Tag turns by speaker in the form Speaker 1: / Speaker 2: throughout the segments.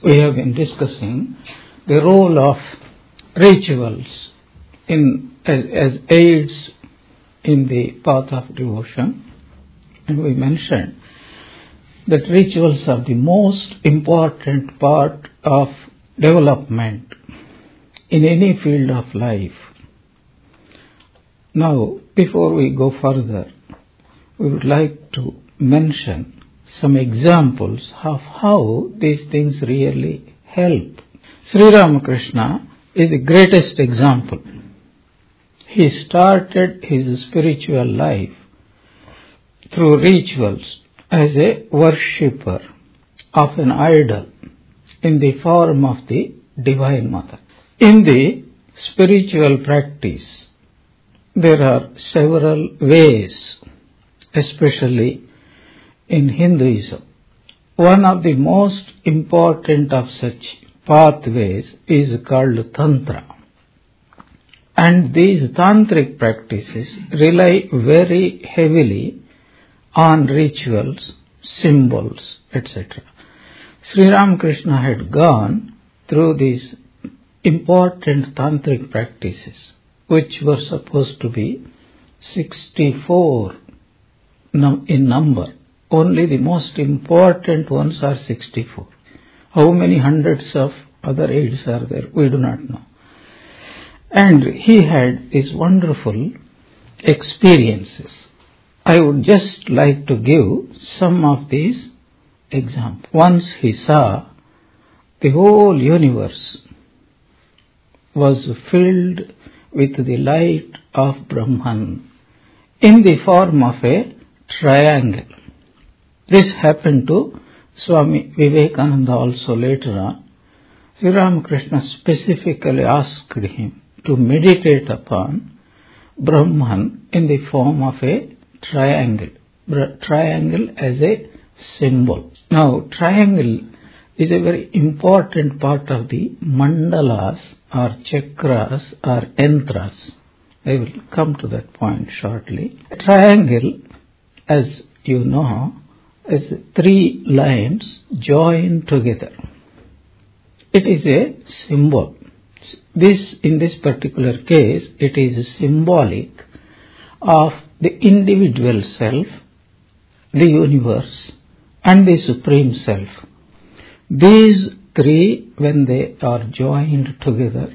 Speaker 1: we have been discussing the role of rituals as aids in the path of devotion, and we mentioned that rituals are the most important part of development in any field of life. Now, before we go further, we would like to mention some examples of how these things really help. Sri Ramakrishna is the greatest example. He started his spiritual life through rituals as a worshipper of an idol in the form of the Divine Mother. In the spiritual practice, there are several ways, especially in Hinduism. One of the most important of such pathways is called Tantra. And these tantric practices rely very heavily on rituals, symbols, etc. Sri Ramakrishna had gone through these important tantric practices, which were supposed to be 64 in number. Only the most important ones are 64. How many hundreds of other aids are there? We do not know. And he had these wonderful experiences. I would just like to give some of these examples. Once he saw the whole universe was filled with the light of Brahman in the form of a triangle. This happened to Swami Vivekananda also later on. Sri Ramakrishna specifically asked him to meditate upon Brahman in the form of a triangle. Triangle as a symbol. Now, triangle is a very important part of the mandalas or chakras or yantras. I will come to that point shortly. A triangle, as you know, is 3 lines joined together. It is a symbol. In this particular case, it is symbolic of the individual self, the universe, and the Supreme Self. These 3, when they are joined together,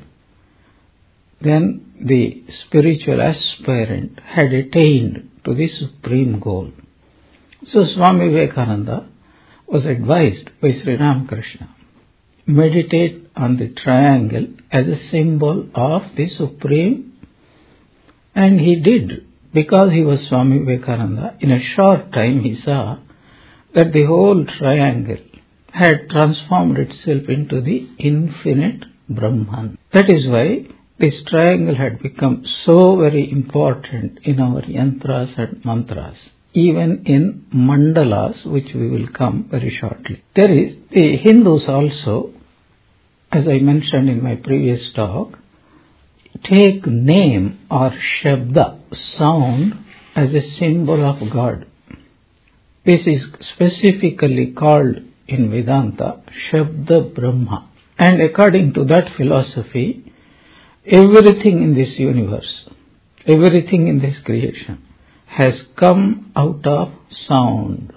Speaker 1: then the spiritual aspirant had attained to the supreme goal. So Swami Vivekananda was advised by Sri Ramakrishna, meditate on the triangle as a symbol of the supreme, and he did. Because he was Swami Vivekananda, in a short time he saw that the whole triangle had transformed itself into the infinite Brahman. That is why this triangle had become so very important in our yantras and mantras, even in mandalas, which we will come very shortly. There is the Hindus also, as I mentioned in my previous talk, take name or shabda, sound, as a symbol of God. This is specifically called in Vedanta Shabda Brahma. And according to that philosophy, everything in this universe, everything in this creation has come out of sound.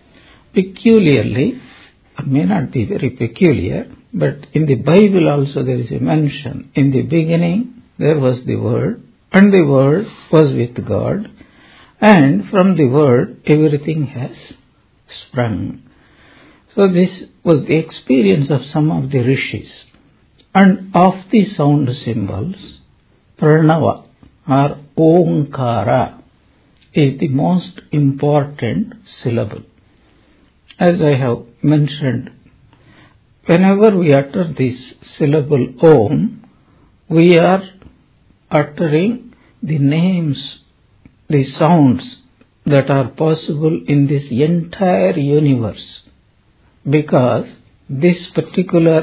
Speaker 1: Peculiarly, it may not be very peculiar, but in the Bible also there is a mention. In the beginning there was the Word, and the Word was with God, and from the Word everything has sprung. So this was the experience of some of the rishis. And of the sound symbols, Pranava or Omkara is the most important syllable. As I have mentioned, whenever we utter this syllable Om, we are uttering the names, the sounds that are possible in this entire universe, because this particular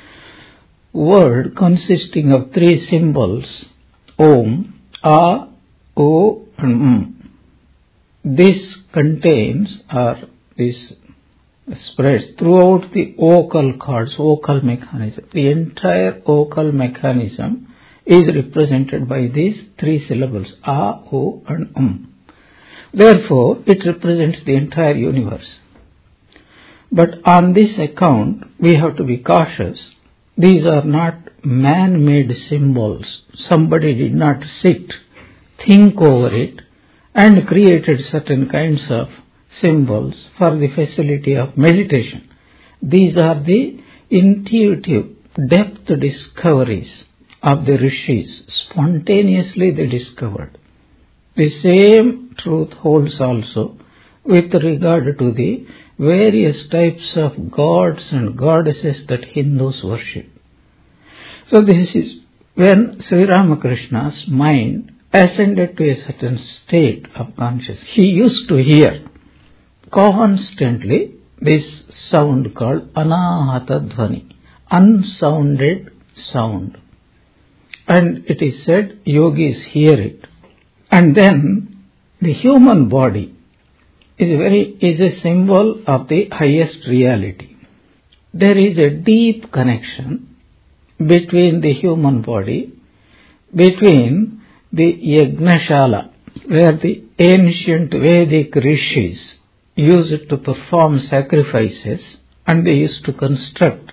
Speaker 1: word consisting of 3 symbols, Om, A, O and M, this contains, or this spreads throughout the vocal cords, vocal mechanism. The entire vocal mechanism is represented by these three syllables, A, O and Therefore, it represents the entire universe. But on this account, we have to be cautious. These are not man-made symbols. Somebody did not sit, think over it, and created certain kinds of symbols for the facility of meditation. These are the intuitive depth discoveries of the rishis. Spontaneously they discovered. The same truth holds also with regard to the various types of gods and goddesses that Hindus worship. So this is when Sri Ramakrishna's mind ascended to a certain state of consciousness. He used to hear constantly this sound called anahata dhvani, unsounded sound. And it is said yogis hear it. And then the human body is a symbol of the highest reality. There is a deep connection between the human body, between the Yagnashala, where the ancient Vedic rishis used to perform sacrifices, and they used to construct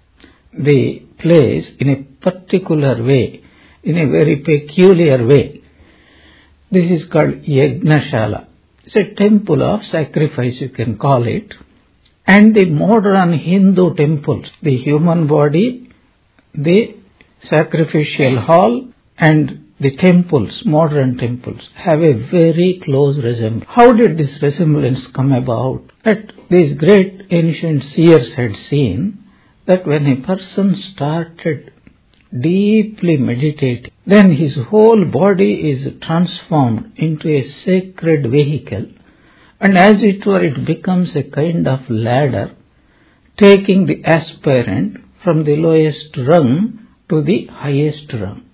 Speaker 1: the place in a particular way, in a very peculiar way. This is called Yagnashala. It's a temple of sacrifice, you can call it. And the modern Hindu temples, the human body, the sacrificial hall, and the temples, modern temples, have a very close resemblance. How did this resemblance come about? That these great ancient seers had seen that when a person started deeply meditating, then his whole body is transformed into a sacred vehicle, and as it were, it becomes a kind of ladder, taking the aspirant from the lowest rung to the highest rung.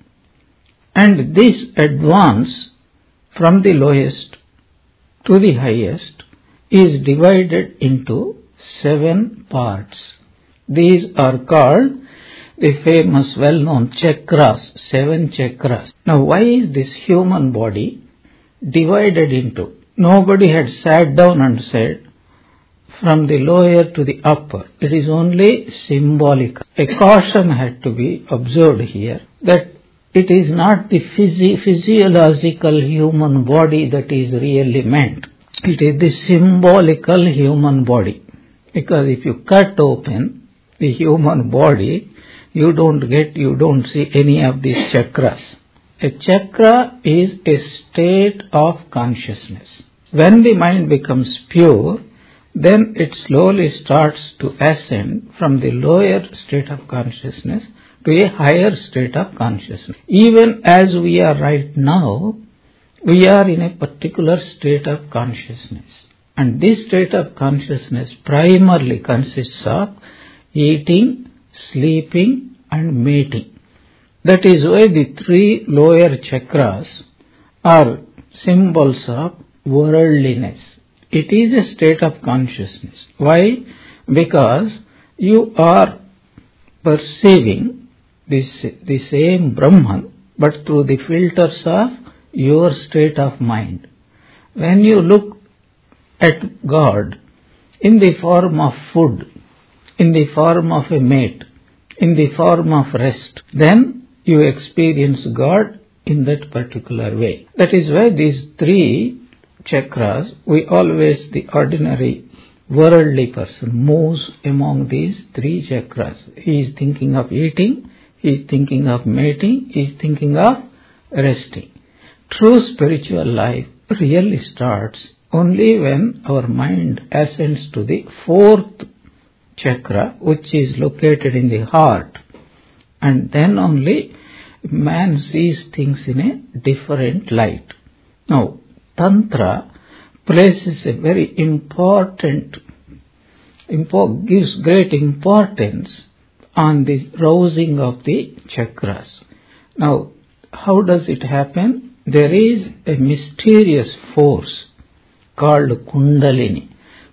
Speaker 1: And this advance from the lowest to the highest is divided into 7 parts. These are called the famous well-known chakras, 7 chakras. Now, why is this human body divided into? Nobody had sat down and said from the lower to the upper. It is only symbolic. A caution had to be observed here that it is not the physiological human body that is really meant. It is the symbolical human body. Because if you cut open the human body, you don't see any of these chakras. A chakra is a state of consciousness. When the mind becomes pure, then it slowly starts to ascend from the lower state of consciousness to a higher state of consciousness. Even as we are right now, we are in a particular state of consciousness. And this state of consciousness primarily consists of eating, sleeping and mating. That is why the 3 lower chakras are symbols of worldliness. It is a state of consciousness. Why? Because you are perceiving the same Brahman, but through the filters of your state of mind. When you look at God in the form of food, in the form of a mate, in the form of rest, then you experience God in that particular way. That is why these 3 chakras, the ordinary worldly person moves among these 3 chakras. He is thinking of eating, he is thinking of mating, he is thinking of resting. True spiritual life really starts only when our mind ascends to the 4th chakra, which is located in the heart, and then only man sees things in a different light. Now, Tantra places a very gives great importance on the rousing of the chakras. Now, how does it happen? There is a mysterious force called Kundalini.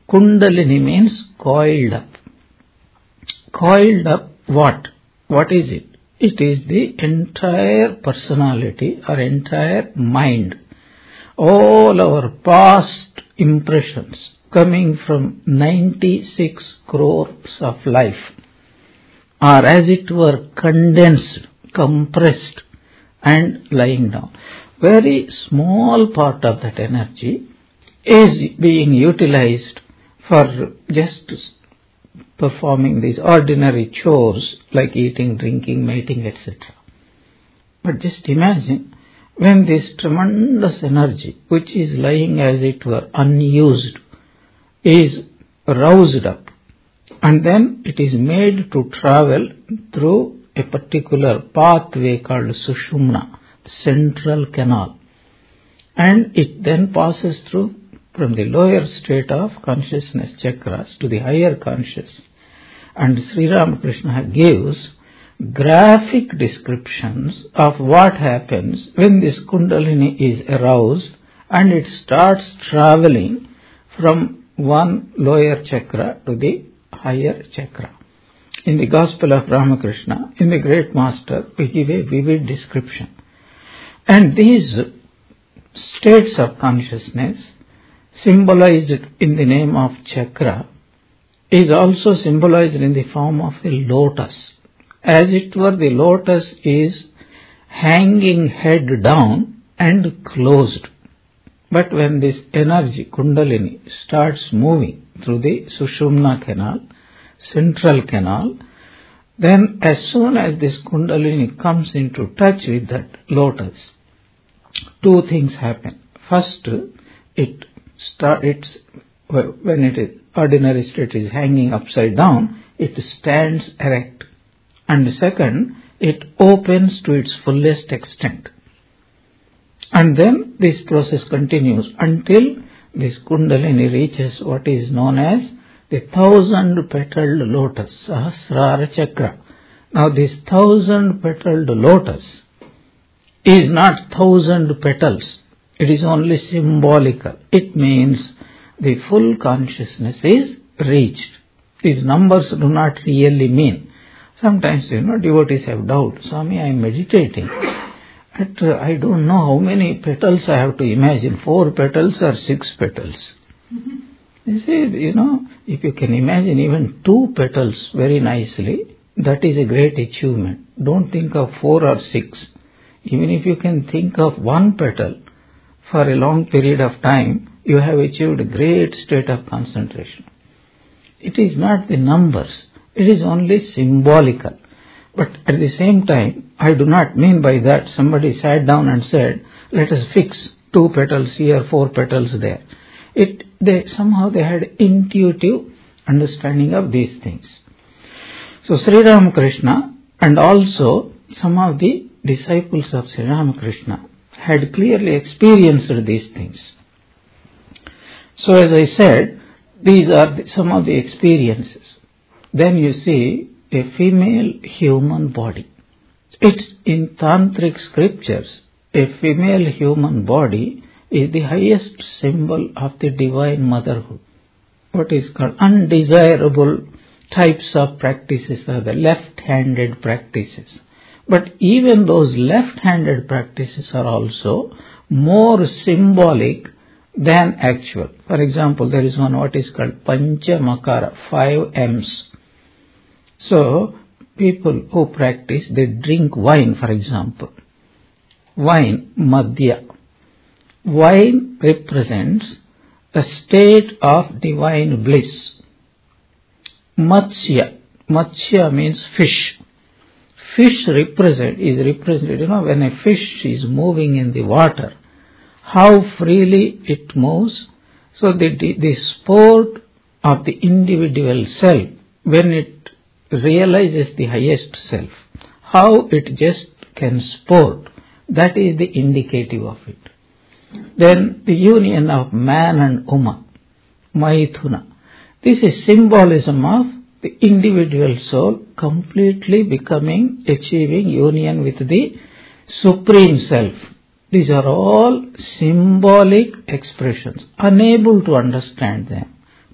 Speaker 1: Kundalini means coiled up. Coiled up what? What is it? It is the entire personality or entire mind. All our past impressions coming from 96 crores of life are as it were condensed, compressed and lying down. Very small part of that energy is being utilized for just performing these ordinary chores like eating, drinking, mating, etc. But just imagine when this tremendous energy, which is lying as it were unused, is roused up, and then it is made to travel through a particular pathway called Sushumna, central canal, and it then passes through from the lower state of consciousness chakras to the higher conscious. And Sri Ramakrishna gives graphic descriptions of what happens when this Kundalini is aroused and it starts traveling from one lower chakra to the higher chakra. In the Gospel of Ramakrishna, in the Great Master, we give a vivid description. And these states of consciousness, symbolized in the name of chakra, is also symbolized in the form of a lotus. As it were, the lotus is hanging head down and closed. But when this energy, Kundalini, starts moving through the Sushumna canal, central canal, then as soon as this Kundalini comes into touch with that lotus, two things happen. First, when it is ordinary state is hanging upside down, it stands erect. And second, it opens to its fullest extent. And then this process continues until this Kundalini reaches what is known as the 1,000-petaled lotus, Sahasrara Chakra. Now this 1,000-petaled lotus is not 1,000 petals. It is only symbolical. It means the full consciousness is reached. These numbers do not really mean. Sometimes, devotees have doubt. Swami, I am meditating. I don't know how many petals I have to imagine. 4 petals or 6 petals. You see, if you can imagine even 2 petals very nicely, that is a great achievement. Don't think of 4 or 6. Even if you can think of 1 petal for a long period of time, you have achieved a great state of concentration. It is not the numbers. It is only symbolical. But at the same time, I do not mean by that somebody sat down and said, let us fix 2 petals here, 4 petals there. Somehow they had intuitive understanding of these things. So Sri Ramakrishna and also some of the disciples of Sri Ramakrishna had clearly experienced these things. So as I said, these are some of the experiences. Then you see a female human body. It's in tantric scriptures, a female human body is the highest symbol of the divine motherhood. What is called undesirable types of practices are the left-handed practices. But even those left-handed practices are also more symbolic than actual. For example, there is one what is called Pancha Makara, 5 M's. So, people who practice, they drink wine, for example. Wine, Madhya. Wine represents a state of divine bliss. Matsya. Matsya means fish. Fish is represented, when a fish is moving in the water, how freely it moves. So the sport of the individual self, when it realizes the highest self, how it just can sport, that is the indicative of it. Then the union of man and woman, Maithuna. This is symbolism of the individual soul completely achieving union with the Supreme Self. These are all symbolic expressions, unable to understand them.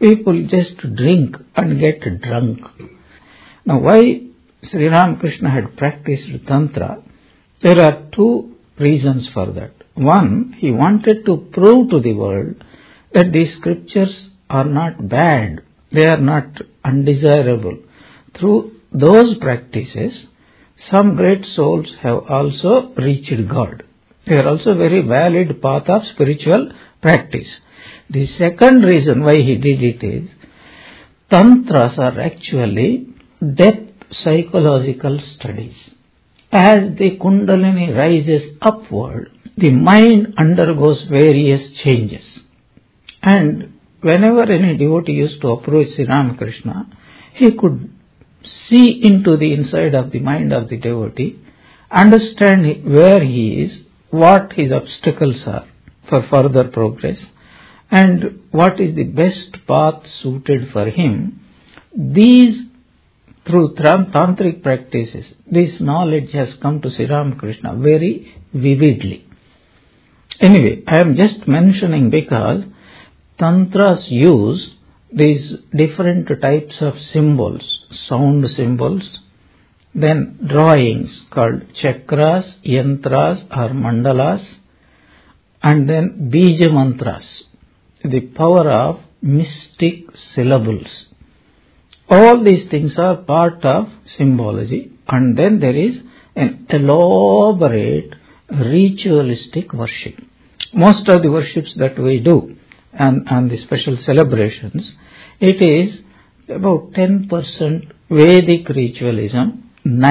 Speaker 1: people just drink and get drunk. Now, why Sri Ramakrishna had practiced Tantra? There are two reasons for that. One, he wanted to prove to the world that these scriptures are not bad, they are not undesirable. Through those practices, some great souls have also reached God. They are also a very valid path of spiritual practice. The second reason why he did it is, Tantras are actually depth psychological studies. As the Kundalini rises upward, the mind undergoes various changes. And whenever any devotee used to approach Sri Ramakrishna, he could see into the inside of the mind of the devotee, understand where he is, what his obstacles are for further progress, and what is the best path suited for him. These, through tantric practices, this knowledge has come to Sri Ramakrishna very vividly. Anyway, I am just mentioning because Tantras use these different types of symbols, sound symbols, then drawings called chakras, yantras or mandalas, and then bija mantras, the power of mystic syllables. All these things are part of symbology, and then there is an elaborate ritualistic worship. Most of the worships that we do and the special celebrations, it is about 10% Vedic ritualism,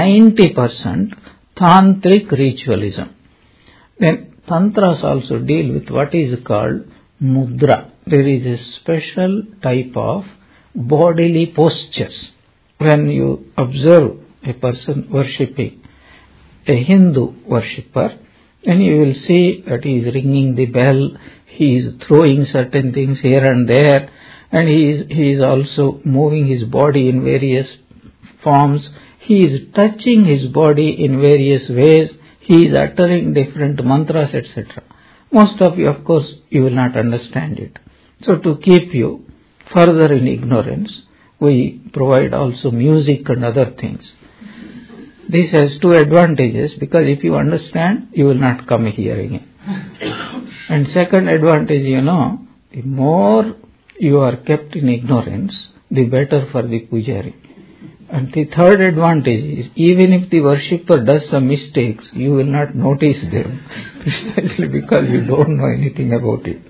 Speaker 1: 90% Tantric ritualism. Then Tantras also deal with what is called mudra. There is a special type of bodily postures. When you observe a person worshipping, a Hindu worshipper, then you will see that he is ringing the bell, he is throwing certain things here and there, and he is also moving his body in various forms. He is touching his body in various ways. He is uttering different mantras, etc. Most of you, of course, you will not understand it. So to keep you further in ignorance, we provide also music and other things. This has two advantages, because if you understand, you will not come here again. And second advantage, the more you are kept in ignorance, the better for the pujari. And the third advantage is, even if the worshipper does some mistakes, you will not notice them, precisely because you don't know anything about it.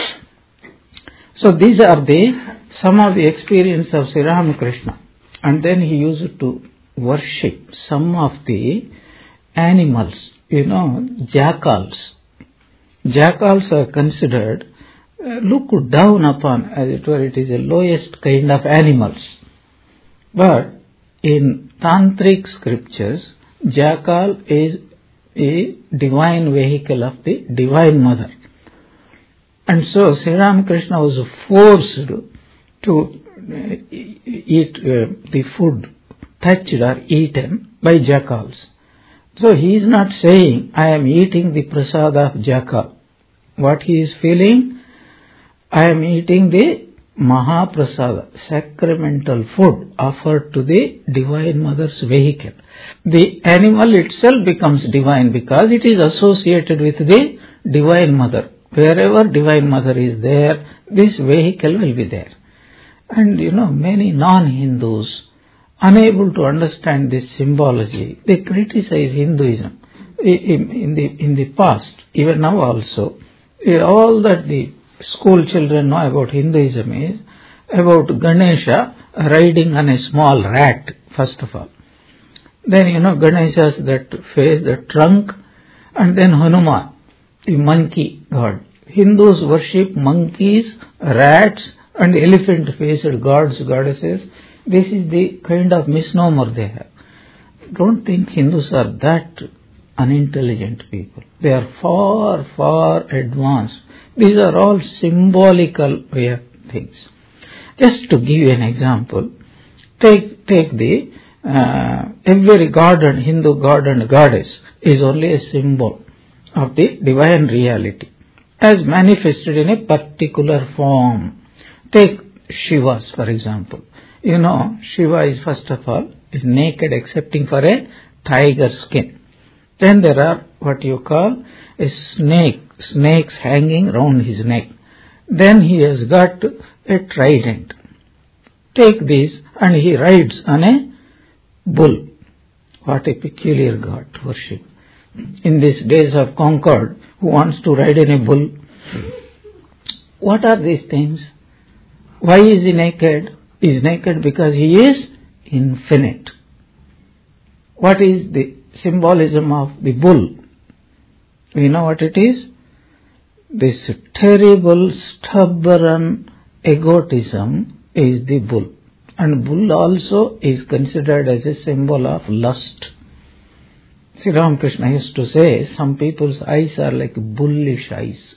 Speaker 1: So these are some of the experience of Sri Ramakrishna. And then he used to worship some of the animals, jackals. Jackals are considered, looked down upon, as it were, it is the lowest kind of animals. But in Tantric scriptures, jackal is a divine vehicle of the Divine Mother. And so Sri Ramakrishna was forced to eat the food touched or eaten by jackals. So he is not saying, I am eating the prasada of jackal. What he is feeling, I am eating the Mahaprasada, sacramental food offered to the Divine Mother's vehicle. The animal itself becomes divine because it is associated with the Divine Mother. Wherever Divine Mother is there, this vehicle will be there. And many non-Hindus, unable to understand this symbology, they criticize Hinduism. In the past, even now also, all that the school children know about Hinduism is about Ganesha riding on a small rat, first of all. Then Ganesha's that face, the trunk, and then Hanuman, the monkey god. Hindus worship monkeys, rats, and elephant-faced gods, goddesses. This is the kind of misnomer they have. Don't think Hindus are that unintelligent people. They are far, far advanced. These are all symbolical way of things. Just to give you an example, take the every god and Hindu god and goddess is only a symbol of the divine reality, as manifested in a particular form. Take Shivas, for example. You know, Shiva is first of all is naked excepting for a tiger skin. Then there are what you call a snakes hanging round his neck. Then he has got a trident. Take this and he rides on a bull. What a peculiar god to worship. In these days of concord, who wants to ride in a bull? What are these things? Why is he naked? He is naked because he is infinite. What is the symbolism of the bull? We know what it is? This terrible, stubborn egotism is the bull. And bull also is considered as a symbol of lust. Sri Ramakrishna used to say, some people's eyes are like bullish eyes.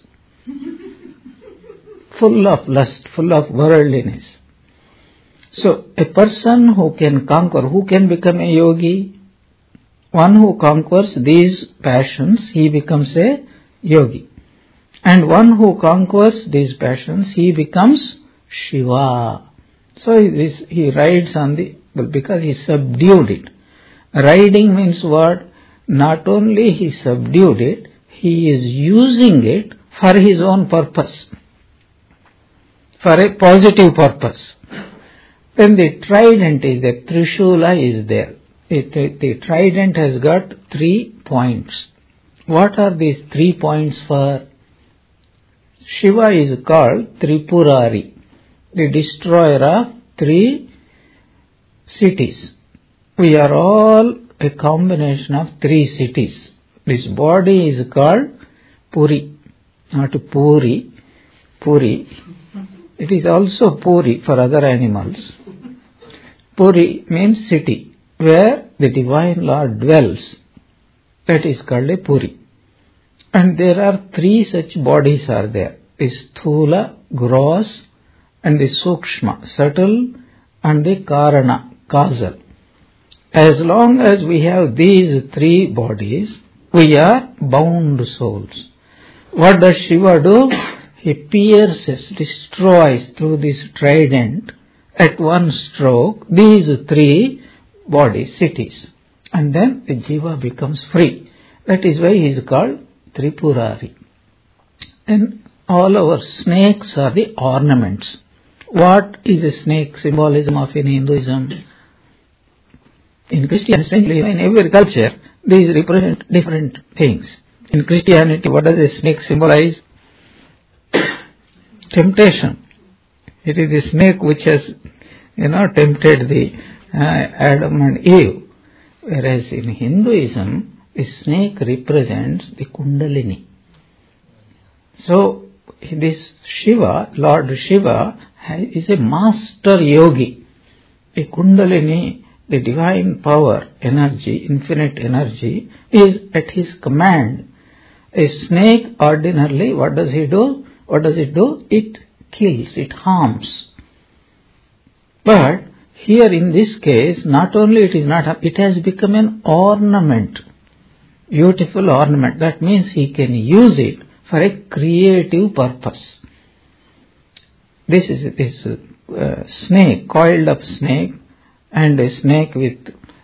Speaker 1: Full of lust, full of worldliness. So, a person who can conquer, who can become a yogi? One who conquers these passions, he becomes a yogi. And one who conquers these passions, he becomes Shiva. So he rides on the, because he subdued it. Riding means what? Not only he subdued it, he is using it for his own purpose. For a positive purpose. Then the trident is there, Trishula is there. The trident has got 3 points. What are these 3 points for? Shiva is called Tripurari, the destroyer of 3 cities. We are all a combination of 3 cities. This body is called Puri, not Puri. Puri. It is also Puri for other animals. Puri means city, where the Divine Lord dwells. That is called a Puri. And there are 3 such bodies are there. The Sthula, gross, and the Sukshma, subtle, and the Karana, causal. As long as we have these 3 bodies, we are bound souls. What does Shiva do? He pierces, destroys through this trident at one stroke these 3 bodies, cities. And then the Jiva becomes free. That is why he is called Tripurari. And all our snakes are the ornaments. What is a snake symbolism of in Hinduism? In Christianity, in every culture, these represent different things. In Christianity, what does a snake symbolize? Temptation. It is the snake which has, tempted the Adam and Eve. Whereas in Hinduism, the snake represents the Kundalini. So, this Shiva, Lord Shiva, is a master yogi. The Kundalini, the divine power, energy, infinite energy, is at his command. A snake ordinarily, what does he do? What does it do? It kills, it harms. But here in this case, not only it has become an ornament, beautiful ornament. That means he can use it for a creative purpose. This is this snake, coiled up snake, and a snake with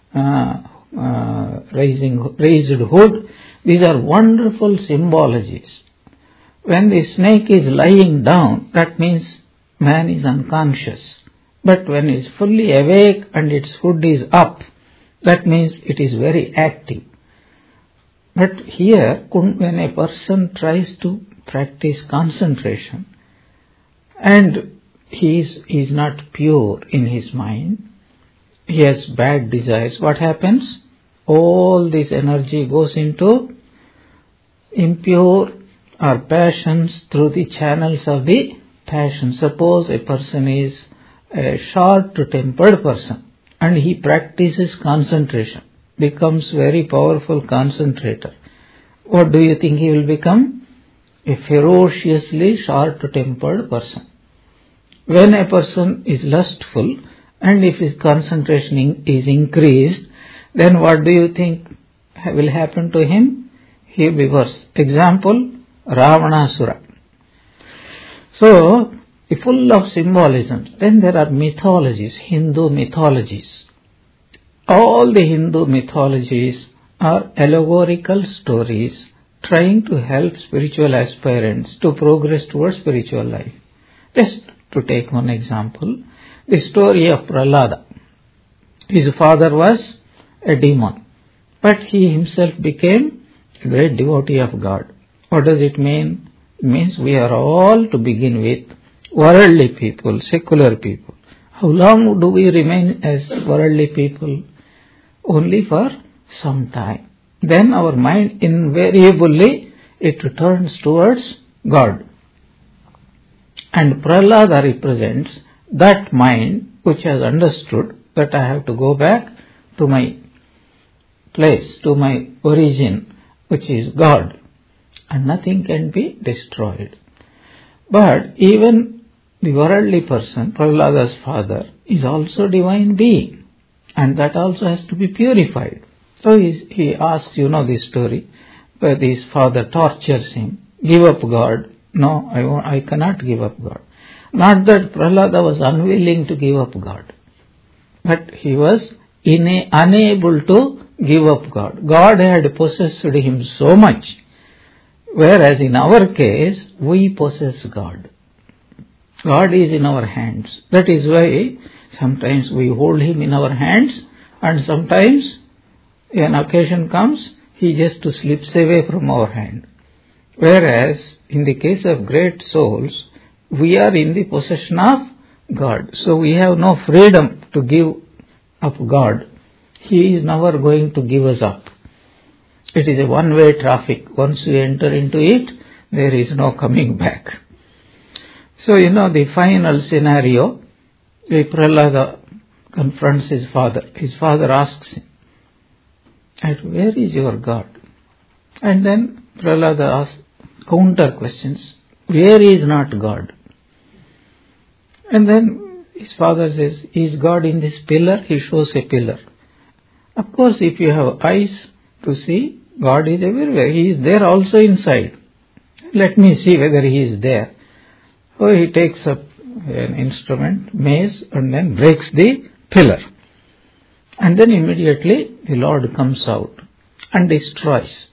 Speaker 1: raised hood. These are wonderful symbologies. When the snake is lying down, that means man is unconscious. But when it is fully awake and its hood is up, that means it is very active. But here, when a person tries to practice concentration and he is not pure in his mind, he has bad desires, what happens? All this energy goes into impure or passions through the channels of the passion. Suppose a person is a short-tempered person and he practices concentration, becomes very powerful concentrator. What do you think he will become? A ferociously short-tempered person. When a person is lustful and if his concentration is increased, then what do you think will happen to him? He will be worse. Example, Ravanasura. So, full of symbolisms. Then there are mythologies, Hindu mythologies. All the Hindu mythologies are allegorical stories trying to help spiritual aspirants to progress towards spiritual life. Just to take one example, the story of Prahlada. His father was a demon, but he himself became a great devotee of God. What does it mean? It means we are all, to begin with, worldly people, secular people. How long do we remain as worldly people? Only for some time. Then our mind invariably, it returns towards God. And Prahlada represents that mind which has understood that I have to go back to my place, to my origin, which is God. And nothing can be destroyed. But even the worldly person, Prahlada's father, is also divine being. And that also has to be purified. So he asks, you know this story, where his father tortures him. Give up God. No, I cannot give up God. Not that Prahlada was unwilling to give up God, but he was unable to give up God. God had possessed him so much, whereas in our case, we possess God. God is in our hands. That is why sometimes we hold him in our hands, and sometimes an occasion comes, he just slips away from our hand. Whereas in the case of great souls, we are in the possession of God. So we have no freedom to give up God. He is never going to give us up. It is a one-way traffic. Once we enter into it, there is no coming back. So, the final scenario, the Prahlada confronts his father. His father asks him, where is your God? And then Prahlada asks counter questions. Where is not God? And then his father says, is God in this pillar? He shows a pillar. Of course, if you have eyes to see, God is everywhere. He is there also inside. Let me see whether he is there. So he takes up an instrument, mace, and then breaks the pillar. And then immediately the Lord comes out and destroys.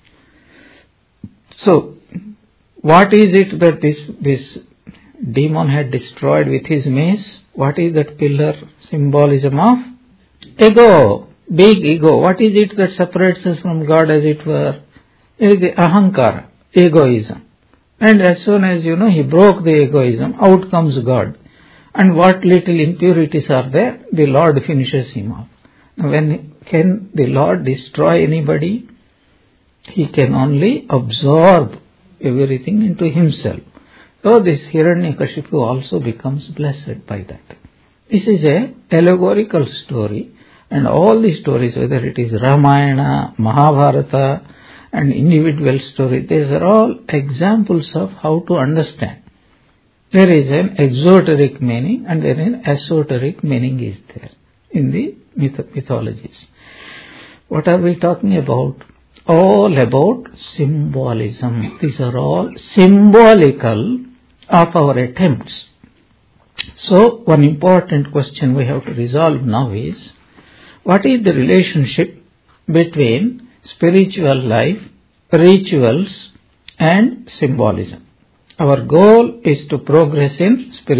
Speaker 1: So, what is it that this demon had destroyed with his mace? What is that pillar symbolism of? Ego, big ego. What is it that separates us from God, as it were? It is the ahankara, egoism. And as soon as, he broke the egoism, out comes God. And what little impurities are there, the Lord finishes him off. When can the Lord destroy anybody? He can only absorb everything into himself. So this Hiranyakashipu also becomes blessed by that. This is a allegorical story, and all the stories, whether it is Ramayana, Mahabharata, and individual story, these are all examples of how to understand. There is an exoteric meaning and there is an esoteric meaning is there in the mythologies. What are we talking about? All about symbolism. These are all symbolical of our attempts. So, one important question we have to resolve now is, what is the relationship between spiritual life, rituals, and symbolism? Our goal is to progress in spiritual